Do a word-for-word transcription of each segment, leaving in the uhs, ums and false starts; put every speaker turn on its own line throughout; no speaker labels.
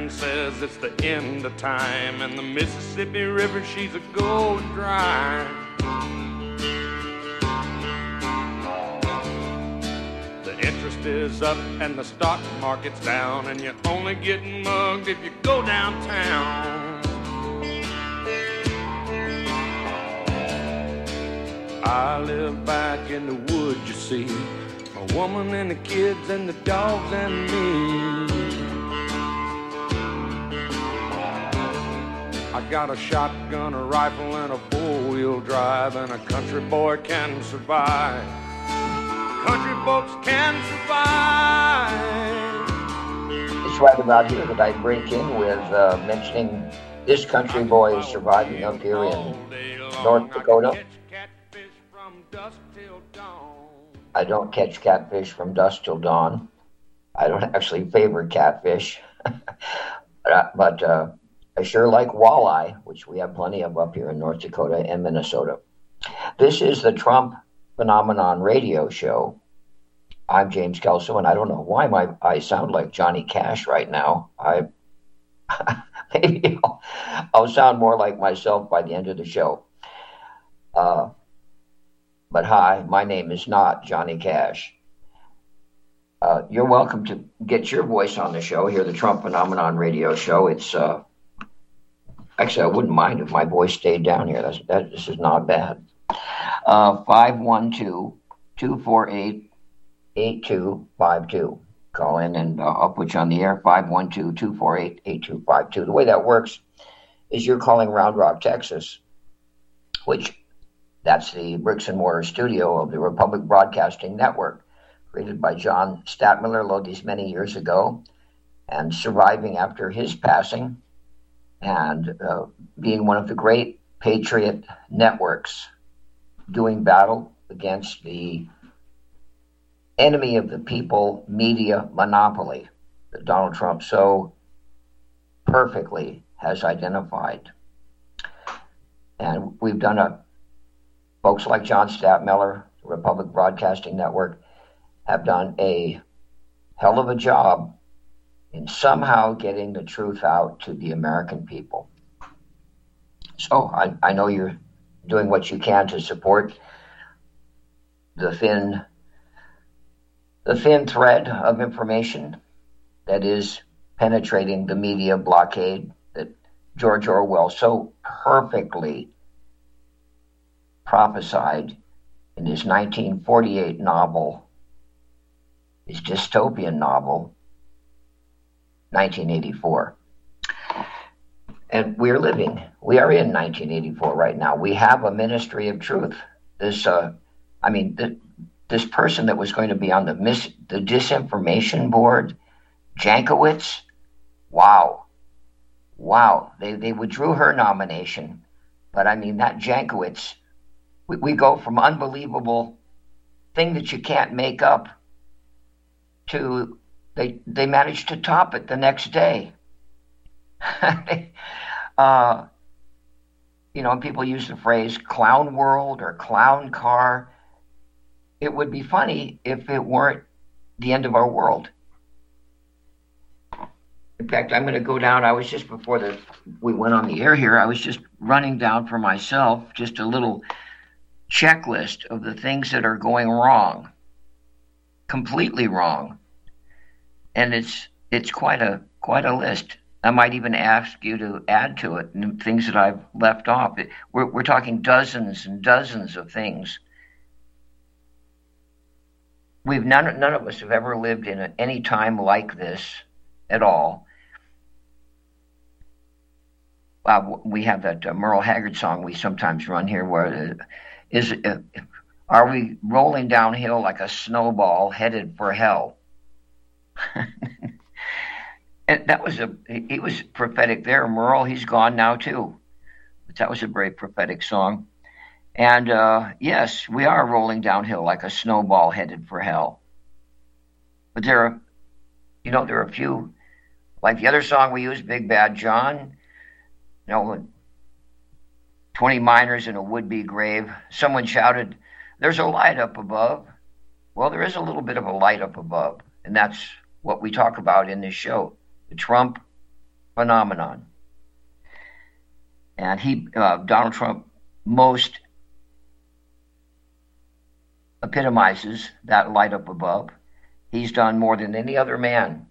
man says it's the end of time, and the Mississippi River, she's a going dry. The interest is up and the stock market's down, and you're only getting mugged if you go downtown. I live back in the woods, you see, a woman and the kids and the dogs and me. I got a shotgun, a rifle, and a four-wheel drive, and a country boy can survive. Country folks can survive.
It's right about here that I break in with uh, mentioning this country boy is surviving up here in North Dakota. I don't catch catfish from dusk till dawn. I don't actually favor catfish, but uh, I sure like walleye, which we have plenty of up here in North Dakota and Minnesota. This is the Trump Phenomenon radio show. I'm James Kelso, and I don't know why my I sound like Johnny Cash right now. I maybe I'll, I'll sound more like myself by the end of the show. Uh, But hi, my name is not Johnny Cash. Uh, you're welcome to get your voice on the show here, the Trump Phenomenon radio show. It's uh, actually, I wouldn't mind if my voice stayed down here. That's, that, this is not bad. Uh, five one two, two four eight, eight two five two. Call in and uh, I'll put you on the air, five one two, two four eight, eight two five two. The way that works is you're calling Round Rock, Texas, which that's the bricks and mortar studio of the Republic Broadcasting Network, created by John Stadtmiller Lodies many years ago, and surviving after his passing, and uh, being one of the great patriot networks, doing battle against the enemy of the people media monopoly that Donald Trump so perfectly has identified. And we've done a Folks like John Stadtmiller, the Republic Broadcasting Network, have done a hell of a job in somehow getting the truth out to the American people. So I, I know you're doing what you can to support the thin, the thin thread of information that is penetrating the media blockade that George Orwell so perfectly prophesied in his nineteen forty-eight novel, his dystopian novel, nineteen eighty-four. And we're living, we are in nineteen eighty-four right now. We have a ministry of truth. This, uh, I mean, th- this person that was going to be on the mis- the disinformation board, Jankowicz, wow, wow. They, they withdrew her nomination, but I mean, that Jankowicz, We, we go from unbelievable thing that you can't make up to they they managed to top it the next day. uh, you know, people use the phrase clown world or clown car. It would be funny if it weren't the end of our world. In fact, I'm going to go down. I was just before the we went on the air here, I was just running down for myself just a little checklist of the things that are going wrong, completely wrong, and it's it's quite a quite a list. I might even ask you to add to it things that I've left off. We're we're talking dozens and dozens of things. We've none none of us have ever lived in a, any time like this at all. Uh, we have that uh, Merle Haggard song we sometimes run here where. Uh, Is uh, are we rolling downhill like a snowball headed for hell? And that was a he was prophetic there. Merle, he's gone now too. But that was a very prophetic song. And uh, yes, we are rolling downhill like a snowball headed for hell. But there are, you know, there are a few, like the other song we used, Big Bad John. You know. twenty miners in a would-be grave. Someone shouted, "There's a light up above." Well, there is a little bit of a light up above, and that's what we talk about in this show, the Trump phenomenon. And he, uh, Donald Trump, most epitomizes that light up above. He's done more than any other man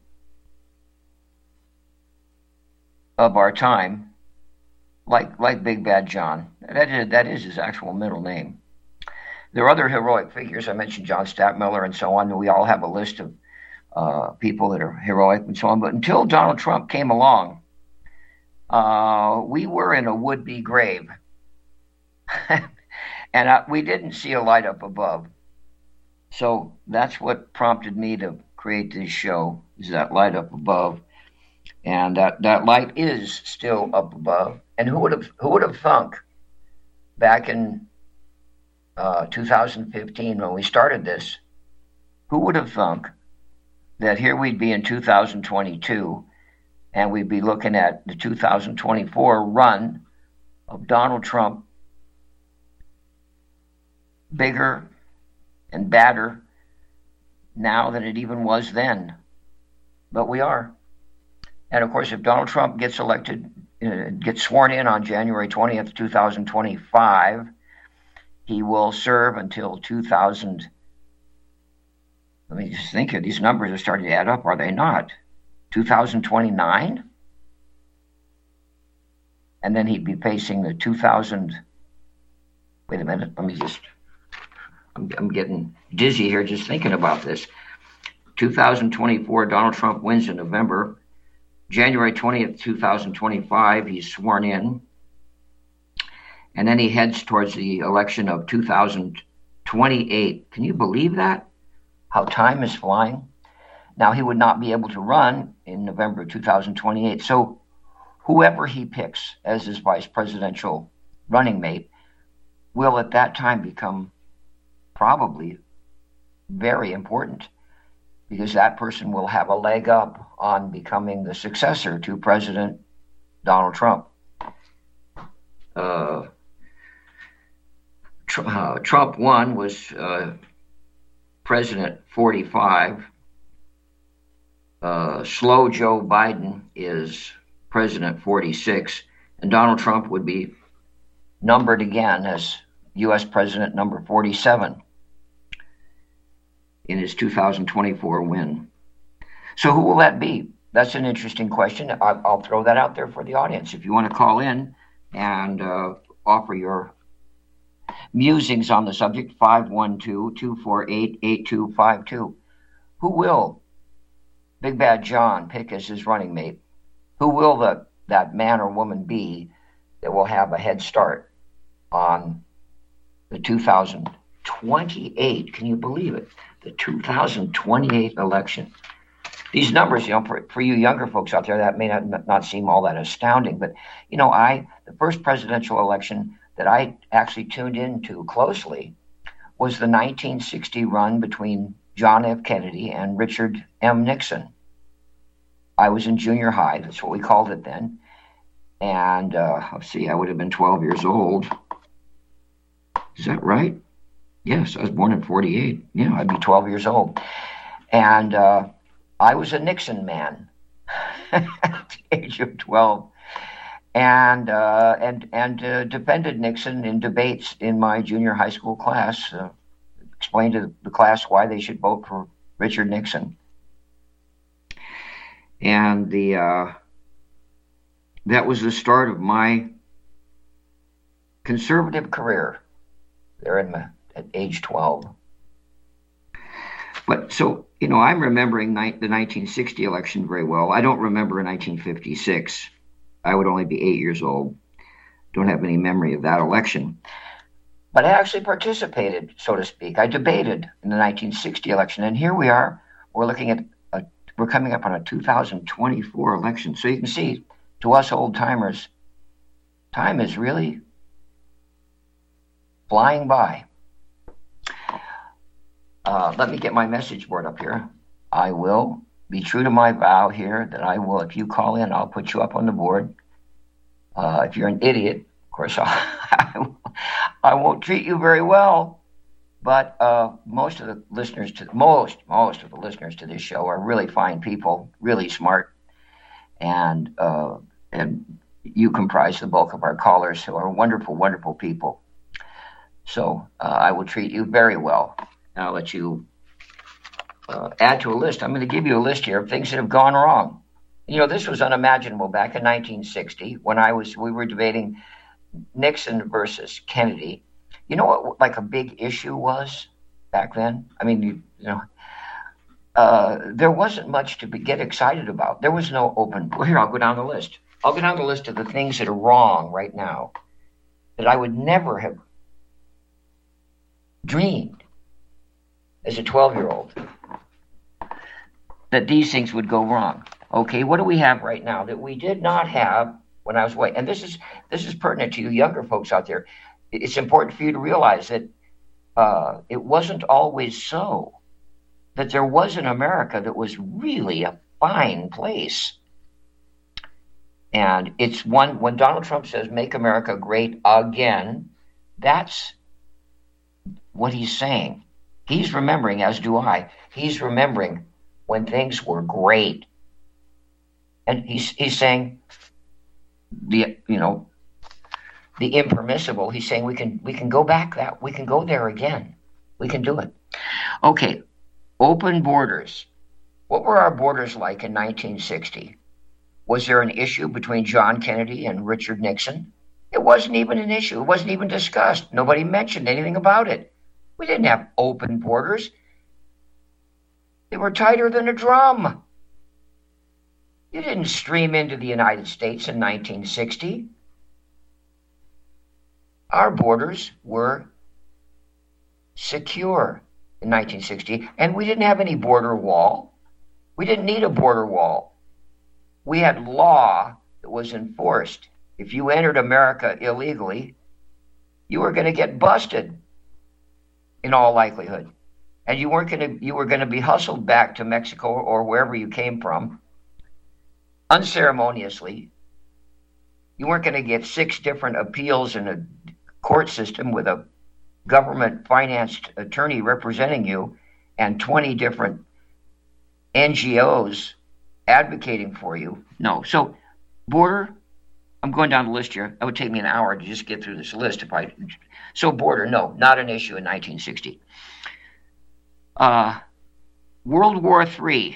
of our time, like like Big Bad John. That is, that is his actual middle name. There are other heroic figures. I mentioned John Stadtmiller and so on. We all have a list of uh, people that are heroic and so on. But until Donald Trump came along, uh, we were in a would-be grave. and uh, we didn't see a light up above. So that's what prompted me to create this show, is that light up above. And that, that light is still up above. And who would have who would have thunk back in uh, two thousand fifteen when we started this, who would have thunk that here we'd be in two thousand twenty-two and we'd be looking at the two thousand twenty-four run of Donald Trump, bigger and badder now than it even was then. But we are. And of course, if Donald Trump gets elected, uh, gets sworn in on January twentieth, two thousand twenty-five, he will serve until two thousand. Let me just think here. These numbers are starting to add up, are they not? two thousand twenty-nine? And then he'd be facing the two thousand. Wait a minute. Let me just. I'm, I'm getting dizzy here just thinking about this. two thousand twenty-four, Donald Trump wins in November. January twentieth, two thousand twenty-five, he's sworn in. And then he heads towards the election of two thousand twenty-eight. Can you believe that? How time is flying. Now, he would not be able to run in November two thousand twenty-eight. So whoever he picks as his vice presidential running mate will at that time become probably very important, because that person will have a leg up on becoming the successor to President Donald Trump. Uh, tr- uh, Trump one was uh, President forty-five. Uh, slow Joe Biden is President forty-six. And Donald Trump would be numbered again as U S President number forty-seven in his two thousand twenty-four win. So who will that be? That's an interesting question. I'll, I'll throw that out there for the audience. If you want to call in and uh, offer your musings on the subject, five one two, two four eight, eight two five two. Who will Big Bad John pick as his running mate? Who will the, that man or woman be that will have a head start on the two thousand twenty-eight? Can you believe it? The two thousand twenty-eight election. These numbers, you know, for, for you younger folks out there, that may not, not seem all that astounding. But, you know, I the first presidential election that I actually tuned into closely was the nineteen sixty run between John F. Kennedy and Richard M. Nixon. I was in junior high. That's what we called it then. And uh, let's see, I would have been twelve years old. Is that right? Yes, I was born in forty-eight. Yeah, I'd be twelve years old. And uh, I was a Nixon man at the age of twelve. And uh, and and uh, defended Nixon in debates in my junior high school class. Uh, explained to the class why they should vote for Richard Nixon. And the uh, that was the start of my conservative career there in my, at age twelve. But so, you know, I'm remembering ni- the nineteen sixty election very well. I don't remember nineteen fifty-six. I would only be eight years old. Don't have any memory of that election. But I actually participated, so to speak. I debated in the nineteen sixty election. And here we are. We're looking at, a, we're coming up on a two thousand twenty-four election. So you can see, to us old timers, time is really flying by. Uh, let me get my message board up here. I will be true to my vow here that I will, if you call in, I'll put you up on the board. Uh, if you're an idiot, of course, I'll, I won't treat you very well. But uh, most of the listeners to most most of the listeners to this show are really fine people, really smart, and uh, and you comprise the bulk of our callers, who are wonderful, wonderful people. So uh, I will treat you very well. I'll let you uh, add to a list. I'm going to give you a list here of things that have gone wrong. You know, this was unimaginable back in nineteen sixty when I was we were debating Nixon versus Kennedy. You know what, like, a big issue was back then? I mean, you, you know, uh, there wasn't much to be, get excited about. There was no open. Well, here, I'll go down the list. I'll go down the list of the things that are wrong right now that I would never have dreamed as a twelve-year-old that these things would go wrong. Okay, what do we have right now that we did not have when I was away? And this is this is pertinent to you younger folks out there. It's important for you to realize that uh, it wasn't always so, that there was an America that was really a fine place. And it's one, when Donald Trump says, make America great again, that's what he's saying. He's remembering, as do I, he's remembering when things were great. And he's he's saying the you know the impermissible. He's saying we can we can go back that we can go there again. We can do it. Okay, open borders. What were our borders like in nineteen sixty? Was there an issue between John Kennedy and Richard Nixon? It wasn't even an issue. It wasn't even discussed. Nobody mentioned anything about it. We didn't have open borders. They were tighter than a drum. You didn't stream into the United States in nineteen sixty. Our borders were secure in nineteen sixty, and we didn't have any border wall. We didn't need a border wall. We had law that was enforced. If you entered America illegally, you were going to get busted in all likelihood. And you weren't going to you were going to be hustled back to Mexico or wherever you came from unceremoniously. You weren't going to get six different appeals in a court system with a government-financed attorney representing you and twenty different N G Os advocating for you. No. So, border, I'm going down the list here. It would take me an hour to just get through this list if I... So, border, no, not an issue in nineteen sixty. Uh, World War Three.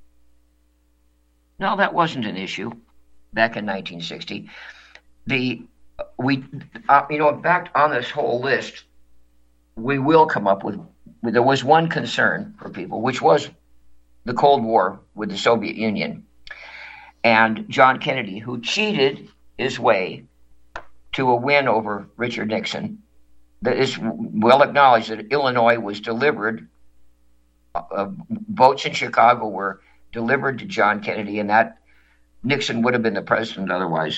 No, that wasn't an issue back in nineteen sixty. The we, uh, you know, in fact, on this whole list, we will come up with. There was one concern for people, which was the Cold War with the Soviet Union, and John Kennedy, who cheated his way to a win over Richard Nixon. That is well acknowledged that Illinois was delivered. Uh, votes in Chicago were delivered to John Kennedy, and that Nixon would have been the president otherwise.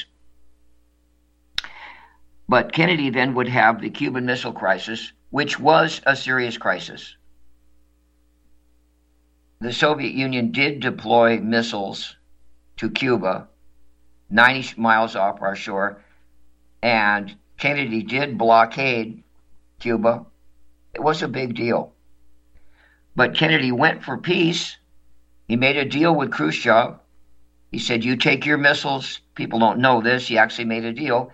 But Kennedy then would have the Cuban Missile Crisis, which was a serious crisis. The Soviet Union did deploy missiles to Cuba, ninety miles off our shore, and Kennedy did blockade Cuba. It was a big deal. But Kennedy went for peace. He made a deal with Khrushchev. He said, you take your missiles. People don't know this. He actually made a deal.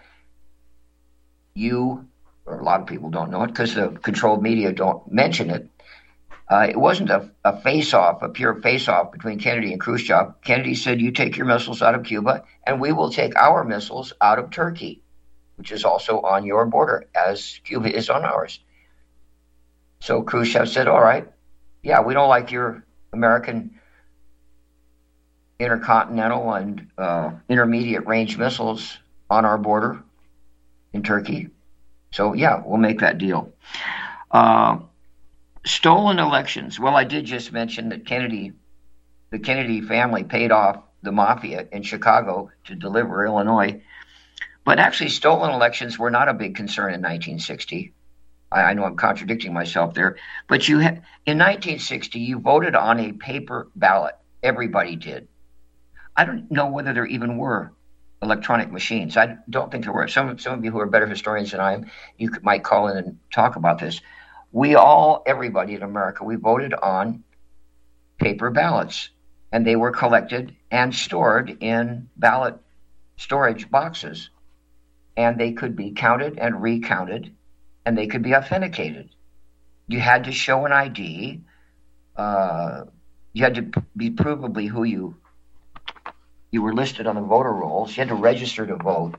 You, or a lot of people don't know it because the controlled media don't mention it. Uh, it wasn't a, a face-off, a pure face-off between Kennedy and Khrushchev. Kennedy said, you take your missiles out of Cuba, and we will take our missiles out of Turkey, which is also on your border, as Cuba is on ours. So Khrushchev said, all right, yeah, we don't like your American intercontinental and uh, intermediate range missiles on our border in Turkey. So, yeah, we'll make that deal. Uh, stolen elections. Well, I did just mention that Kennedy, the Kennedy family paid off the mafia in Chicago to deliver Illinois. But actually, stolen elections were not a big concern in nineteen sixty. I know I'm contradicting myself there, but you ha- in nineteen sixty, you voted on a paper ballot. Everybody did. I don't know whether there even were electronic machines. I don't think there were. Some, some of you who are better historians than I am, you could, might call in and talk about this. We all, everybody in America, we voted on paper ballots, and they were collected and stored in ballot storage boxes. And they could be counted and recounted, and they could be authenticated. You had to show an I D. Uh, you had to be provably who you you were listed on the voter rolls. You had to register to vote.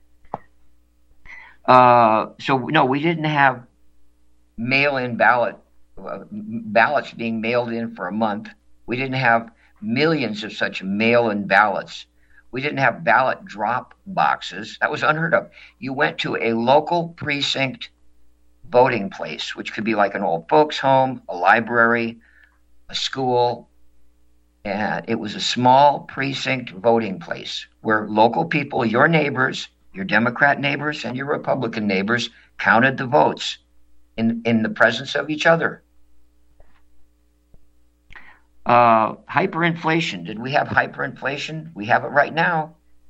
Uh, so no, we didn't have mail-in ballot uh, ballots being mailed in for a month. We didn't have millions of such mail-in ballots. We didn't have ballot drop boxes. That was unheard of. You went to a local precinct voting place, which could be like an old folks' home, a library, a school. And it was a small precinct voting place where local people, your neighbors, your Democrat neighbors and your Republican neighbors, counted the votes in, in the presence of each other. Uh, hyperinflation. Did we have hyperinflation? We have it right now.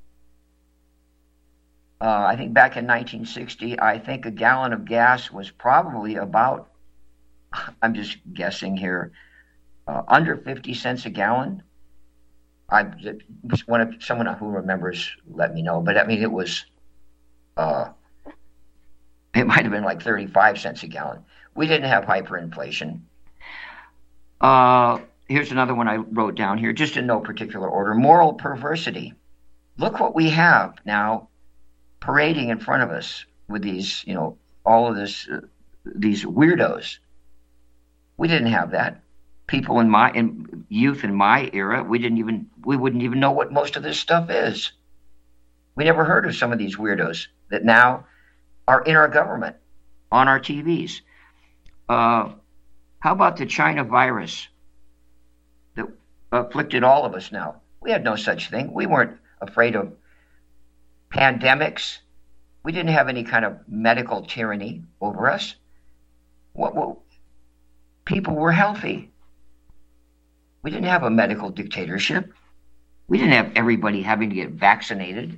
Uh, I think back in nineteen sixty, I think a gallon of gas was probably about, I'm just guessing here, uh, under fifty cents a gallon. I one of someone who remembers let me know, but I mean it was, uh, it might have been like thirty-five cents a gallon. We didn't have hyperinflation. Uh, here's another one I wrote down here, just in no particular order. Moral perversity. Look what we have now parading in front of us with these, you know, all of this, uh, these weirdos. We didn't have that. People in my in youth in my era, we didn't even we wouldn't even know what most of this stuff is. We never heard of some of these weirdos that now are in our government, on our T Vs. Uh, how about the China virus that afflicted all of us now? We had no such thing. We weren't afraid of pandemics. We didn't have any kind of medical tyranny over us. What, what, people were healthy. We didn't have a medical dictatorship. We didn't have everybody having to get vaccinated.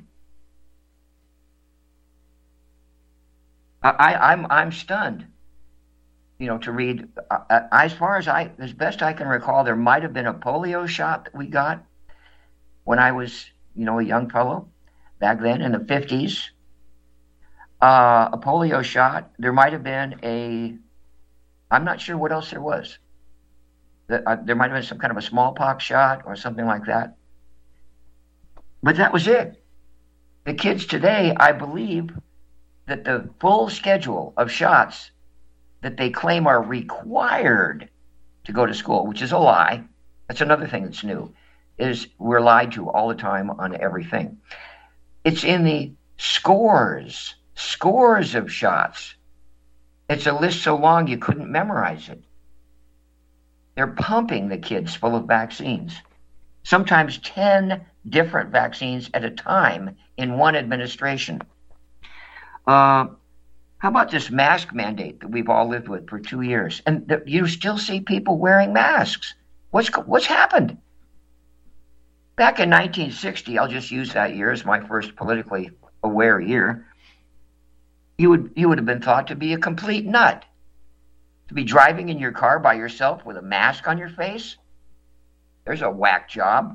I, I'm I'm stunned, you know, to read. Uh, as far as I, as best I can recall, there might have been a polio shot that we got when I was, you know, a young fellow back then in the fifties. Uh, a polio shot. There might have been a. I'm not sure what else there was. The, uh, there might have been some kind of a smallpox shot or something like that. But that was it. The kids today, I believe, that the full schedule of shots that they claim are required to go to school, which is a lie. That's another thing that's new, is we're lied to all the time on everything. It's in the scores, scores of shots. It's a list so long you couldn't memorize it. They're pumping the kids full of vaccines, sometimes ten different vaccines at a time in one administration. Uh, how about this mask mandate that we've all lived with for two years? And th- you still see people wearing masks. What's what's happened? Back in nineteen sixty, I'll just use that year as my first politically aware year, you would you would have been thought to be a complete nut. To be driving in your car by yourself with a mask on your face? There's a whack job.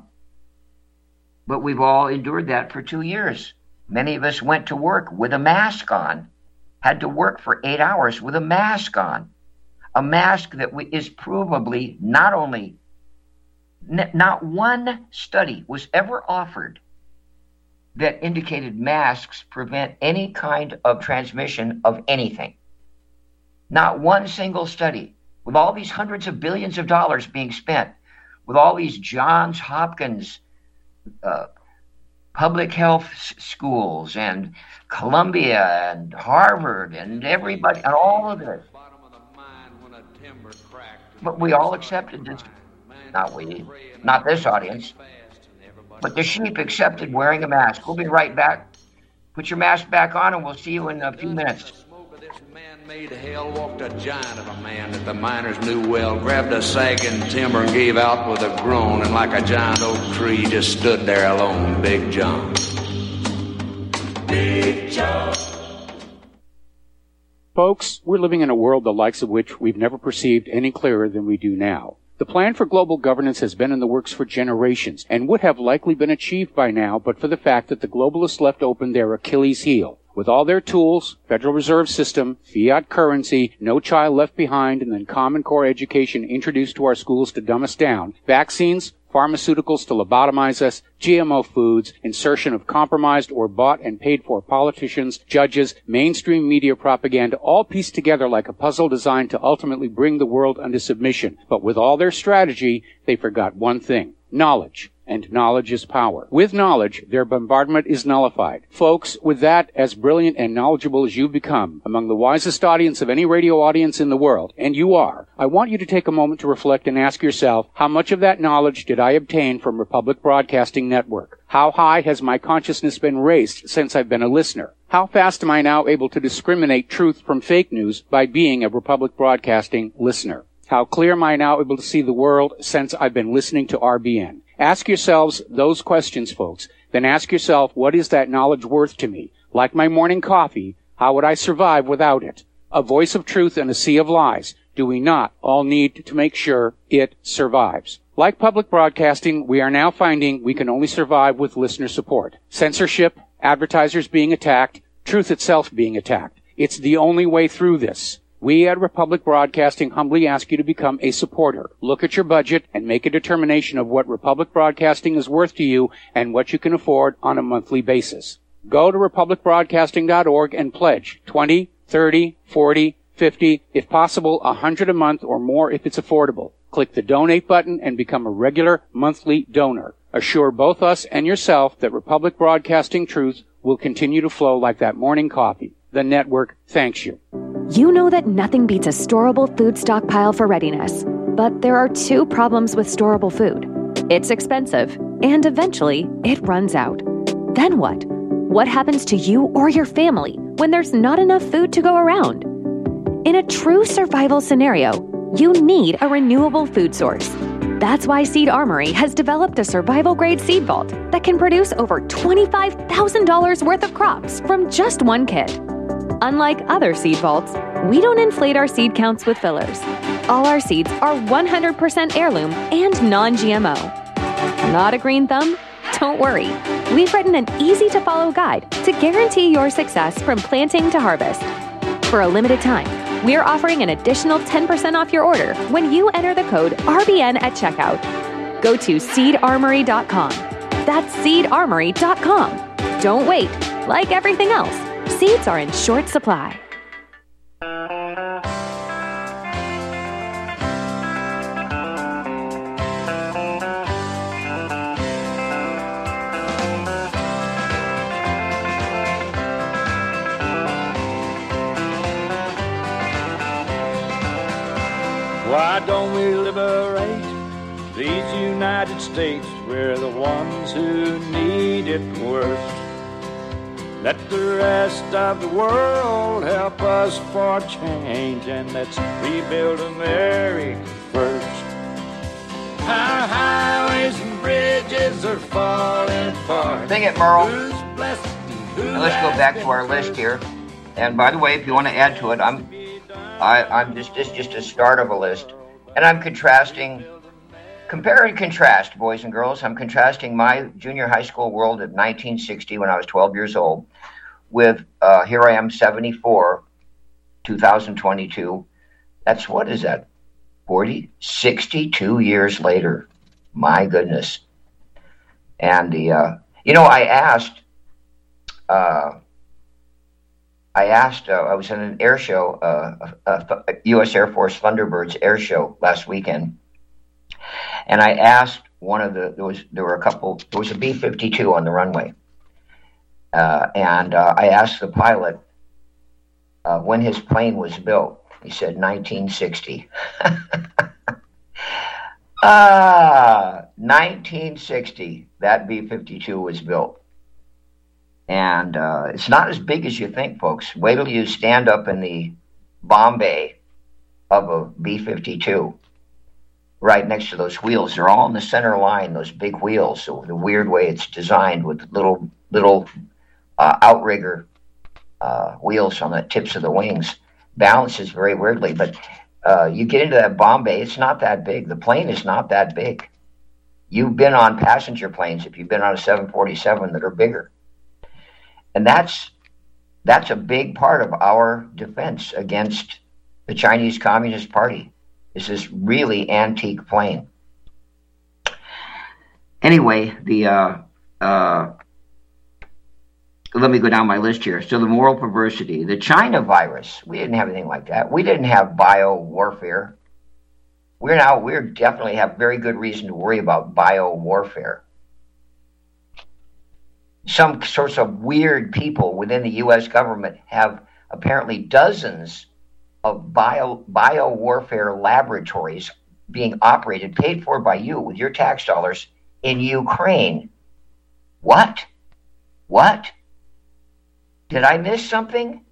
But we've all endured that for two years. Many of us went to work with a mask on, had to work for eight hours with a mask on. A mask that is provably not only, n- not one study was ever offered that indicated masks prevent any kind of transmission of anything. Not one single study. With all these hundreds of billions of dollars being spent, with all these Johns Hopkins uh, public health s- schools and Columbia and Harvard and everybody and all of this. But we all accepted this. Not we, not this audience. But the sheep accepted wearing a mask. We'll be right back. Put your mask back on and we'll see you in a few minutes.
Made hell, walked a giant of a man that the miners knew well, grabbed a sagging timber and gave out with a groan, and like a giant oak tree just stood there alone, Big John. Big John.
Folks, we're living in a world the likes of which we've never perceived any clearer than we do now. The plan for global governance has been in the works for generations and would have likely been achieved by now but for the fact that the globalists left open their Achilles heel. With all their tools, Federal Reserve System, fiat currency, no child left behind, and then Common Core education introduced to our schools to dumb us down, vaccines, pharmaceuticals to lobotomize us, G M O foods, insertion of compromised or bought and paid for politicians, judges, mainstream media propaganda, all pieced together like a puzzle designed to ultimately bring the world under submission. But with all their strategy, they forgot one thing: knowledge. And knowledge is power. With knowledge, their bombardment is nullified. Folks, with that, as brilliant and knowledgeable as you've become, among the wisest audience of any radio audience in the world, and you are, I want you to take a moment to reflect and ask yourself, how much of that knowledge did I obtain from Republic Broadcasting Network? How high has my consciousness been raised since I've been a listener? How fast am I now able to discriminate truth from fake news by being a Republic Broadcasting listener? How clear am I now able to see the world since I've been listening to R B N? Ask yourselves those questions, folks. Then ask yourself, what is that knowledge worth to me? Like my morning coffee, how would I survive without it? A voice of truth in a sea of lies. Do we not all need to make sure it survives? Like public broadcasting, we are now finding we can only survive with listener support. Censorship, advertisers being attacked, truth itself being attacked. It's the only way through this. We at Republic Broadcasting humbly ask you to become a supporter. Look at your budget and make a determination of what Republic Broadcasting is worth to you and what you can afford on a monthly basis. Go to republic broadcasting dot org and pledge twenty, thirty, forty, fifty, if possible one hundred a month or more if it's affordable. Click the donate button and become a regular monthly donor. Assure both us and yourself that Republic Broadcasting truth will continue to flow like that morning coffee. The network thanks you.
You know that nothing beats a storable food stockpile for readiness. But there are two problems with storable food. It's expensive, and eventually it runs out. Then what? What happens to you or your family when there's not enough food to go around? In a true survival scenario, you need a renewable food source. That's why Seed Armory has developed a survival-grade seed vault that can produce over twenty-five thousand dollars worth of crops from just one kit. Unlike other seed vaults, we don't inflate our seed counts with fillers. All our seeds are one hundred percent heirloom and non-G M O. Not a green thumb? Don't worry. We've written an easy-to-follow guide to guarantee your success from planting to harvest. For a limited time, we're offering an additional ten percent off your order when you enter the code R B N at checkout. Go to seed armory dot com. That's seed armory dot com. Don't wait. Like everything else, seeds are in short supply.
Why don't we liberate these United States? We're the ones who need it worst. Let the rest of the world help us for change, and let's rebuild America first. Our highways and bridges are falling apart.
Sing it, Merle.
Who's blessed and who
Now let's go back to our list here. And by the way, if you want to add to it, I'm I, I'm just this just a start of a list, and I'm contrasting, compare and contrast, boys and girls. I'm contrasting my junior high school world of nineteen sixty when I was twelve years old, with uh, here I am, seventy-four, two thousand twenty-two. That's what is that? forty, sixty-two years later. My goodness. And the uh, you know, I asked. Uh, I asked, uh, I was in an air show, uh, a, a U S Air Force Thunderbirds air show last weekend. And I asked one of the, there was, there were a couple, there was a B fifty-two on the runway. Uh, and uh, I asked the pilot uh, when his plane was built. He said nineteen sixty. Ah, nineteen sixty, that B fifty-two was built. And uh, it's not as big as you think, folks. Wait till you stand up in the bomb bay of a B fifty-two, right next to those wheels. They're all in the center line, those big wheels. So the weird way it's designed with little little uh, outrigger uh, wheels on the tips of the wings. Balances very weirdly. But Uh, you get into that bomb bay, it's not that big. The plane is not that big. You've been on passenger planes, if you've been on a seven forty-seven, that are bigger. And that's that's a big part of our defense against the Chinese Communist Party, is this really antique plane. Anyway, the uh, uh, let me go down my list here. So the moral perversity, the China virus, we didn't have anything like that. We didn't have bio warfare. We're now we definitely have very good reason to worry about bio warfare. Some sorts of weird people within the U S government have apparently dozens of bio bio warfare laboratories being operated, paid for by you with your tax dollars in Ukraine. What? What? Did I miss something?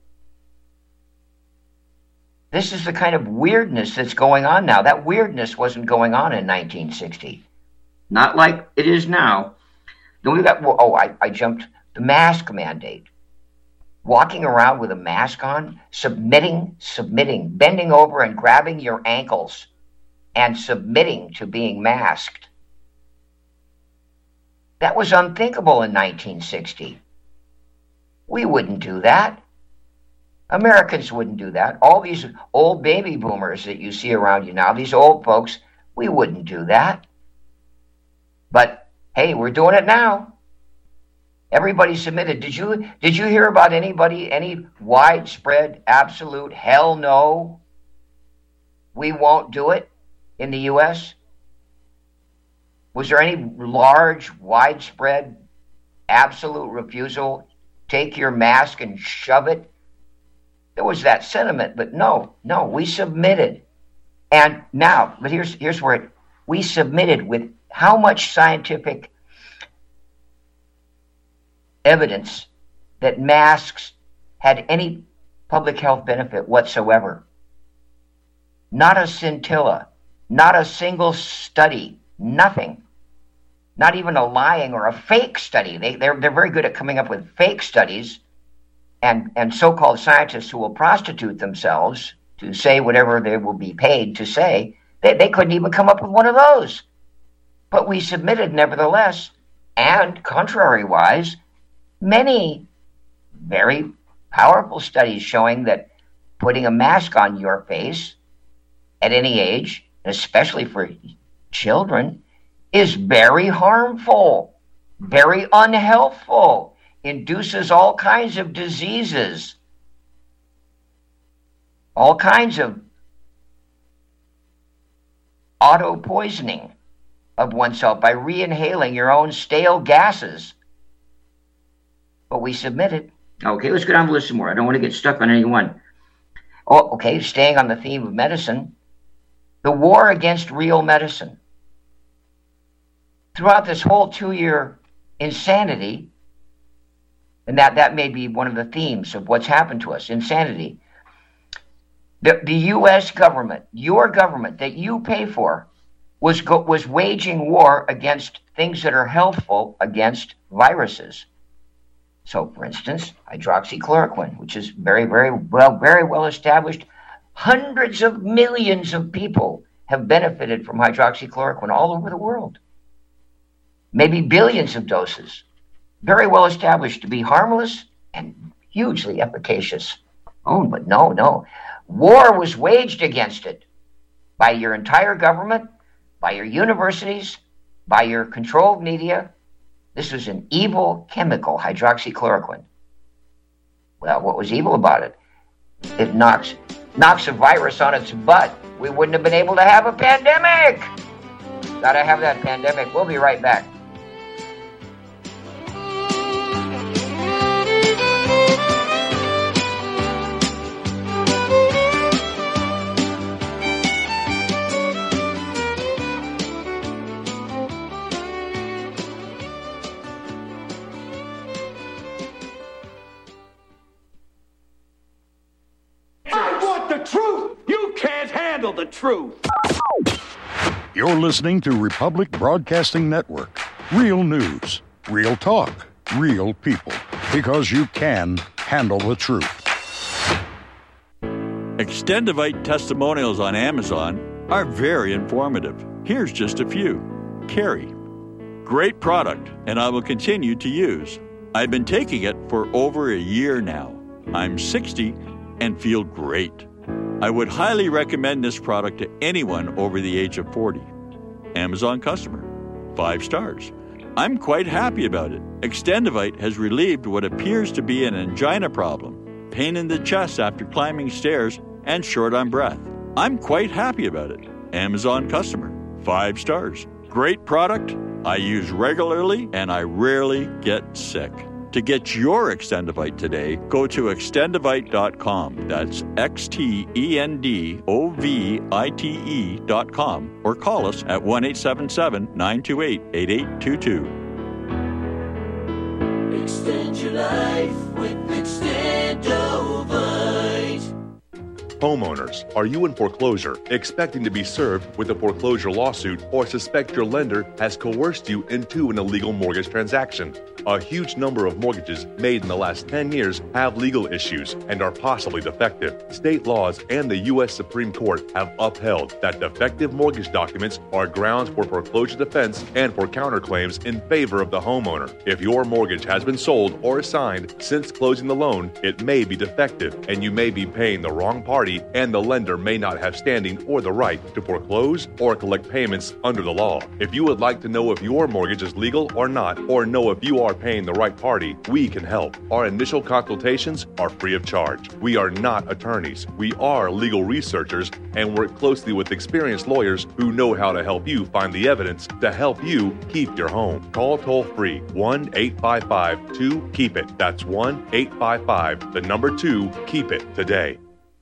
This is the kind of weirdness that's going on now. That weirdness wasn't going on in nineteen sixty. Not like it is now. Then we got, oh, I, I jumped, the mask mandate. Walking around with a mask on, submitting, submitting, bending over and grabbing your ankles and submitting to being masked. That was unthinkable in nineteen sixty. We wouldn't do that. Americans wouldn't do that. All these old baby boomers that you see around you now, these old folks, we wouldn't do that. But hey, we're doing it now. Everybody submitted. Did you did you hear about anybody, any widespread, absolute hell no, we won't do it in the U S? Was there any large, widespread, absolute refusal? Take your mask and shove it? There was that sentiment, but no, no, we submitted. And now, but here's here's where it, we submitted with how much scientific evidence that masks had any public health benefit whatsoever. Not a scintilla, not a single study, nothing. Not even a lying or a fake study. They, they're, they're very good at coming up with fake studies and, and so-called scientists who will prostitute themselves to say whatever they will be paid to say. They, they couldn't even come up with one of those. But we submitted nevertheless, and contrary-wise, many very powerful studies showing that putting a mask on your face at any age, especially for children, is very harmful, very unhealthful, induces all kinds of diseases, all kinds of auto-poisoning of oneself by re-inhaling your own stale gases. But we submitted. Okay, let's go down the list some more. I don't want to get stuck on any one. Oh, okay, staying on the theme of medicine, the war against real medicine. Throughout this whole two-year insanity, and that, that may be one of the themes of what's happened to us, insanity, the, the U S government, your government that you pay for, was go, was waging war against things that are healthful against viruses. So, for instance, hydroxychloroquine, which is very, very well, very well established. Hundreds of millions of people have benefited from hydroxychloroquine all over the world. Maybe billions of doses. Very well established to be harmless and hugely efficacious. Oh, but no, no. War was waged against it by your entire government, by your universities, by your controlled media. This was an evil chemical, hydroxychloroquine. Well, what was evil about it? It knocks knocks a virus on its butt. We wouldn't have been able to have a pandemic. Gotta have that pandemic. We'll be right back.
The truth.
You're listening to Republic Broadcasting Network. Real news, real talk, real people. Because you can handle the truth.
Extendivite testimonials on Amazon are very informative. Here's just a few. Carrie. Great product, and I will continue to use. I've been taking it for over a year now. I'm sixty and feel great. I would highly recommend this product to anyone over the age of forty. Amazon customer. Five stars. I'm quite happy about it. Extendivite has relieved what appears to be an angina problem, pain in the chest after climbing stairs, and short on breath. I'm quite happy about it. Amazon customer. Five stars. Great product. I use regularly and I rarely get sick. To get your Extendivite today, go to extendivite dot com. That's X T E N D O V I T E dot com. Or call us at one eight seven seven, nine two eight, eight eight two two.
Extend your life with Extendovite.
Homeowners, are you in foreclosure, expecting to be served with a foreclosure lawsuit, or suspect your lender has coerced you into an illegal mortgage transaction? A huge number of mortgages made in the last ten years have legal issues and are possibly defective. State laws and the U S Supreme Court have upheld that defective mortgage documents are grounds for foreclosure defense and for counterclaims in favor of the homeowner. If your mortgage has been sold or assigned since closing the loan, it may be defective and you may be paying the wrong party, and the lender may not have standing or the right to foreclose or collect payments under the law. If you would like to know if your mortgage is legal or not, or know if you are paying the right party, we can help. Our initial consultations are free of charge. We are not attorneys. We are legal researchers and work closely with experienced lawyers who know how to help you find the evidence to help you keep your home. Call toll free one eight five five two keep it. That's one eight five five, the number two, keep it today.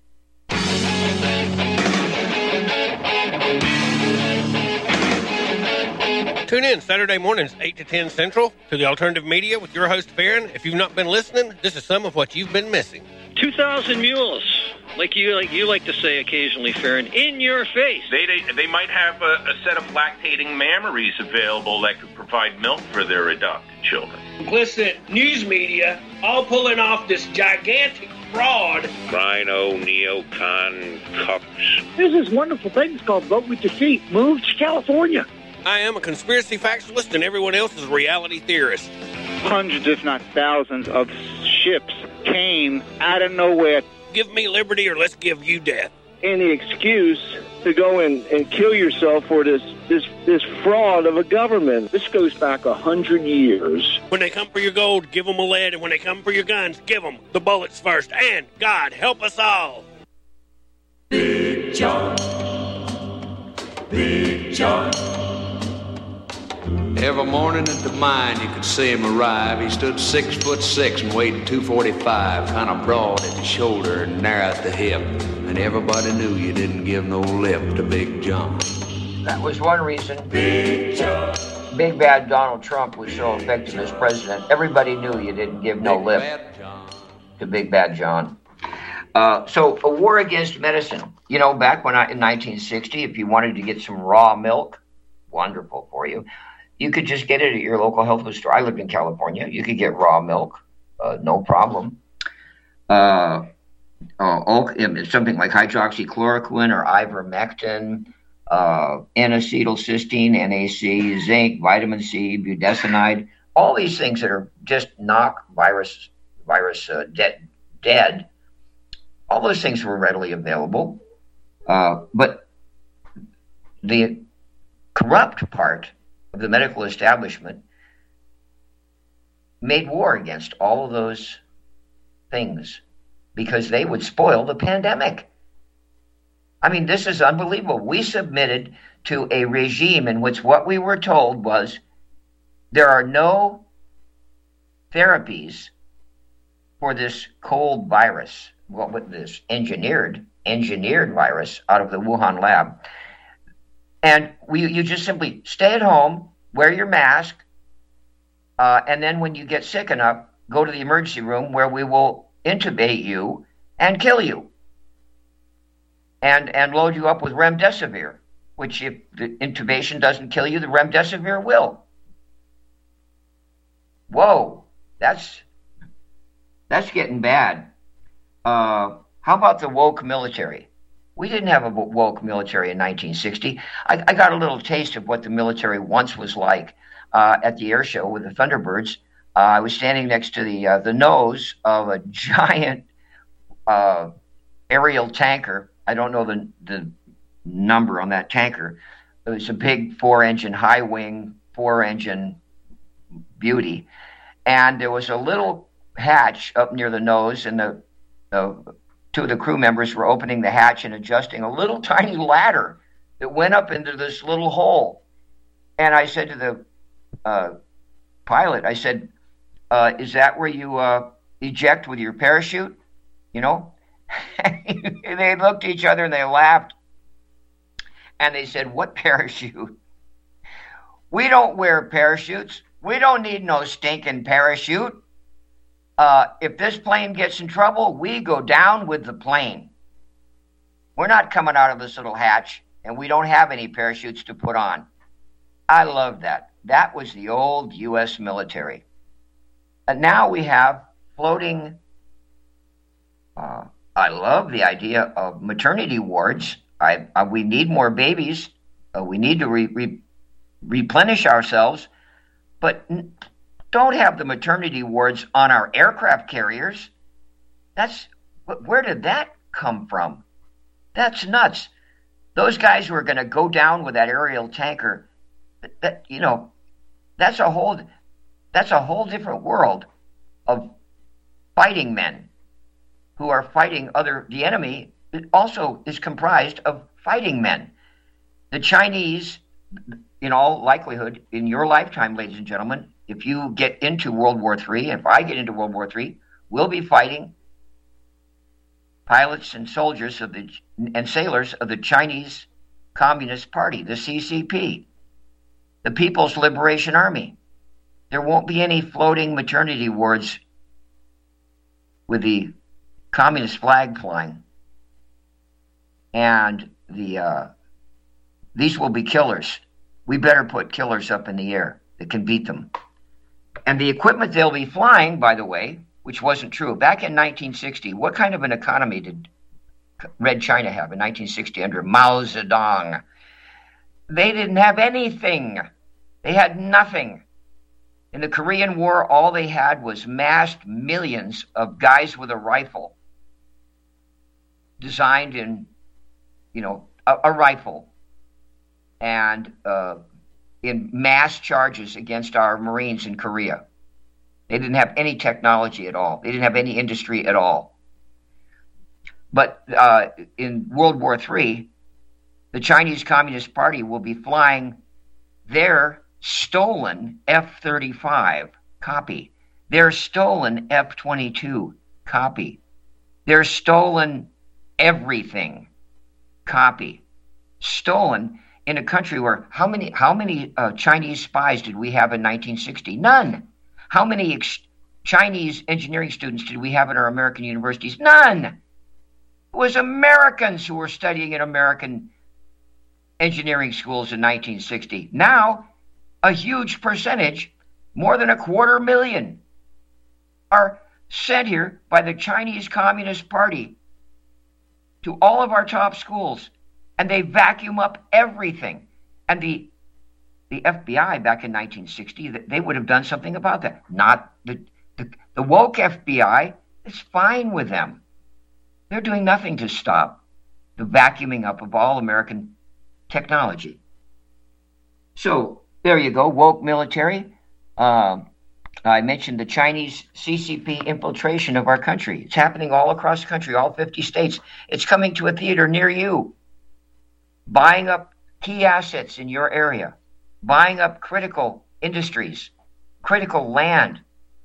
Tune in Saturday mornings, eight to ten Central, to the Alternative Media with your host, Farron. If you've not been listening, this is some of what you've been missing.
two thousand mules, like you like you like to say occasionally, Farron, in your face.
They they, they might have a, a set of lactating mammaries available that could provide milk for their adopted children.
Complicit news media all pulling off this gigantic fraud.
Rhino, neocon, cucks.
There's this wonderful thing called Vote With Your Feet. Move to California.
I am a conspiracy factualist, and everyone else is a reality theorist.
Hundreds, if not thousands, of ships came out of nowhere.
Give me liberty or let's give you death.
Any excuse to go and, and kill yourself for this, this this fraud of a government. This goes back a hundred years.
When they come for your gold, give them a lead, and when they come for your guns, give them the bullets first. And God help us all.
Big John. Big John.
Every morning at the mine, you could see him arrive. He stood six foot six and weighed two forty-five, kind of broad at the shoulder and narrow at the hip. And everybody knew you didn't give no lip to Big John.
That was one reason
Big John.
Big Bad Donald Trump was so effective as president. Everybody knew you didn't give no
Big
lip
Bad John.
to Big Bad John. Uh, so a war against medicine. You know, back when I, in nineteen sixty, if you wanted to get some raw milk, wonderful for you. You could just get it at your local health food store. I lived in California. You could get raw milk, uh, no problem. Uh, oh, something like hydroxychloroquine or ivermectin, uh, N-acetylcysteine, N A C, zinc, vitamin C, budesonide, all these things that are just knock virus virus uh, dead, dead. All those things were readily available. Uh, but the corrupt part of the medical establishment made war against all of those things because they would spoil the pandemic. I mean, this is unbelievable. We submitted to a regime in which what we were told was there are no therapies for this cold virus, what with this engineered engineered virus out of the Wuhan lab. And we, you just simply stay at home, wear your mask, uh, and then when you get sick enough, go to the emergency room where we will intubate you and kill you. And and load you up with remdesivir, which if the intubation doesn't kill you, the remdesivir will. Whoa, that's that's getting bad. Uh, How about the woke military? We didn't have a woke military in nineteen sixty. I, I got a little taste of what the military once was like uh, at the air show with the Thunderbirds. Uh, I was standing next to the uh, the nose of a giant uh, aerial tanker. I don't know the the number on that tanker. It was a big four-engine, high-wing, four-engine beauty. And there was a little hatch up near the nose, and the, the two of the crew members were opening the hatch and adjusting a little tiny ladder that went up into this little hole. And I said to the uh, pilot, I said, uh, is that where you uh, eject with your parachute? You know? They looked at each other and they laughed. And they said, what parachute? We don't wear parachutes. We don't need no stinking parachute. Uh, if this plane gets in trouble, we go down with the plane. We're not coming out of this little hatch, and we don't have any parachutes to put on. I love that. That was the old U S military. And now we have floating, uh, I love the idea of maternity wards. I, I, we need more babies. Uh, we need to re, re, replenish ourselves, but n- don't have the maternity wards on our aircraft carriers. That's where did that come from? That's nuts. Those guys who are going to go down with that aerial tanker, that, that you know, that's a whole that's a whole different world of fighting men who are fighting other the enemy. It also is comprised of fighting men. The Chinese, in all likelihood, in your lifetime, ladies and gentlemen, if you get into World War Three, if I get into World War Three, we'll be fighting pilots and soldiers of the and sailors of the Chinese Communist Party, the C C P, the People's Liberation Army. There won't be any floating maternity wards with the communist flag flying. And the uh, these will be killers. We better put killers up in the air that can beat them. And the equipment they'll be flying, by the way, which wasn't true. Back in nineteen sixty, what kind of an economy did Red China have in nineteen sixty under Mao Zedong? They didn't have anything. They had nothing. In the Korean War, all they had was massed millions of guys with a rifle designed in you know, a, a rifle, and uh, in mass charges against our Marines in Korea. They didn't have any technology at all. They didn't have any industry at all. But uh, in World War Three, the Chinese Communist Party will be flying their stolen F thirty-five, copy. Their stolen F twenty-two, copy. Their stolen everything, copy. Stolen in a country where how many how many uh, Chinese spies did we have in nineteen sixty? None. How many ex- Chinese engineering students did we have in our American universities? None. It was Americans who were studying in American engineering schools in nineteen sixty. Now, a huge percentage, more than a quarter million, are sent here by the Chinese Communist Party to all of our top schools, and they vacuum up everything. And the the F B I back in nineteen sixty, they would have done something about that. Not the the, the woke F B I. It's fine with them. They're doing nothing to stop the vacuuming up of all American technology. So there you go, woke military. Uh, I mentioned the Chinese C C P infiltration of our country. It's happening all across the country, all fifty states. It's coming to a theater near you, buying up key assets in your area, buying up critical industries, critical land,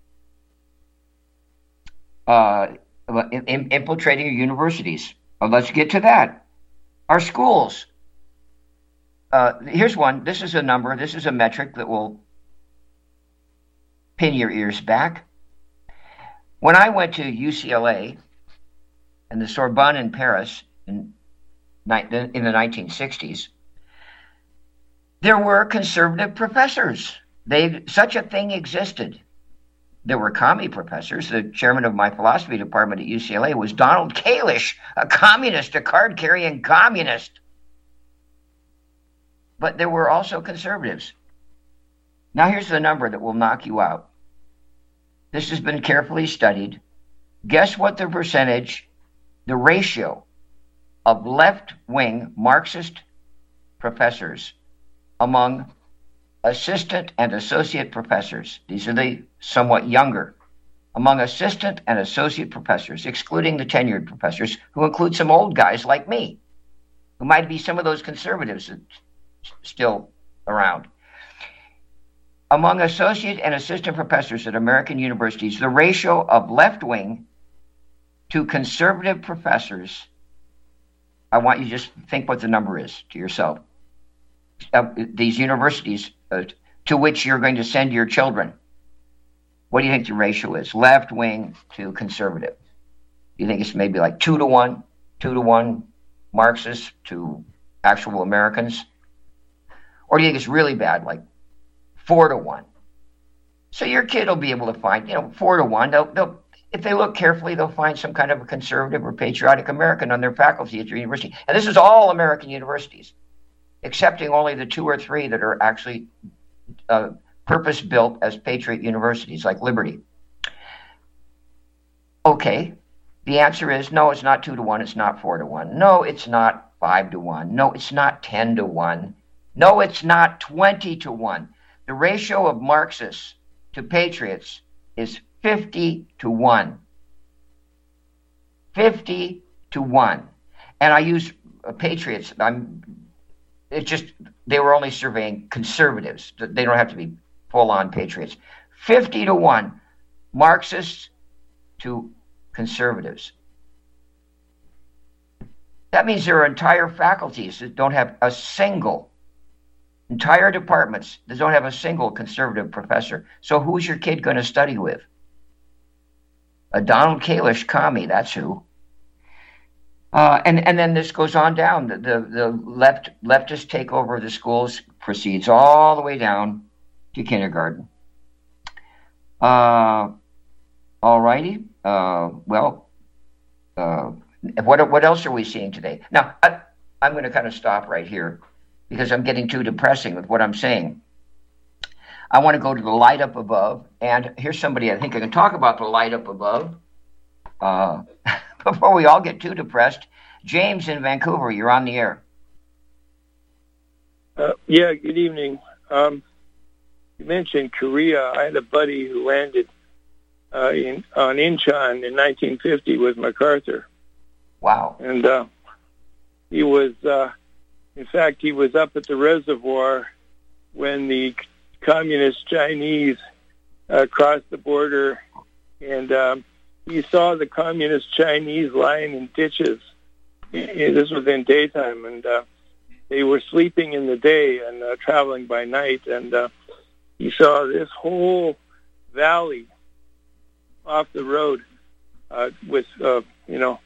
uh, in, in, infiltrating your universities. Well, let's get to that. Our schools. Uh, here's one. This is a number. This is a metric that will pin your ears back. When I went to U C L A and the Sorbonne in Paris in, in the nineteen sixties, there were conservative professors. They, such a thing existed. there were commie professors. The chairman of my philosophy department at U C L A was Donald Kalish, a communist, a card-carrying communist. But there were also conservatives. Now here's the number that will knock you out. This has been carefully studied. Guess what the percentage, the ratio of left-wing Marxist professors among assistant and associate professors, these are the somewhat younger, among assistant and associate professors, excluding the tenured professors, who include some old guys like me, who might be some of those conservatives that still around. Among associate and assistant professors at American universities, the ratio of left-wing to conservative professors, I want you to just think what the number is to yourself. Uh, these universities uh, to which you're going to send your children. What do you think the ratio is? Left-wing to conservative. Do you think it's maybe like two to one, two to one Marxists to actual Americans? Or do you think it's really bad, like four to one? So your kid will be able to find, you know, four to one. They'll, they'll, if they look carefully, they'll find some kind of a conservative or patriotic American on their faculty at your university. And this is all American universities, excepting only the two or three that are actually uh, purpose-built as patriot universities, like Liberty. Okay, the answer is no, it's not two to one, it's not four to one. No, it's not five to one. No, it's not ten to one. No, it's not twenty to one. The ratio of Marxists to patriots is fifty to one. fifty to one. And I use uh, patriots. I'm, it's just, they were only surveying conservatives. They don't have to be full-on patriots. fifty to one Marxists to conservatives. That means there are entire faculties that don't have a single, entire departments that don't have a single conservative professor. So who's your kid going to study with? A Donald Kalish commie, that's who. Uh, and, and then this goes on down. The, the, the left leftist takeover of the schools proceeds all the way down to kindergarten. Uh, all righty. Uh, well, uh, what, what else are we seeing today? Now, I, I'm going to kind of stop right here because I'm getting too depressing with what I'm saying. I want to go to the light up above. And here's somebody I think I can talk about the light up above. Uh, before we all get too depressed. James in Vancouver, you're on the air.
Uh, yeah, good evening. Um, you mentioned Korea. I had a buddy who landed uh, in, on Incheon in nineteen fifty with MacArthur.
Wow.
And uh, he was, uh, in fact, he was up at the reservoir when the communist Chinese uh, crossed the border, and um, he saw the communist Chinese lying in ditches. This was in daytime, and uh, they were sleeping in the day and uh, traveling by night. And uh, he saw this whole valley off the road uh, with, uh, you know,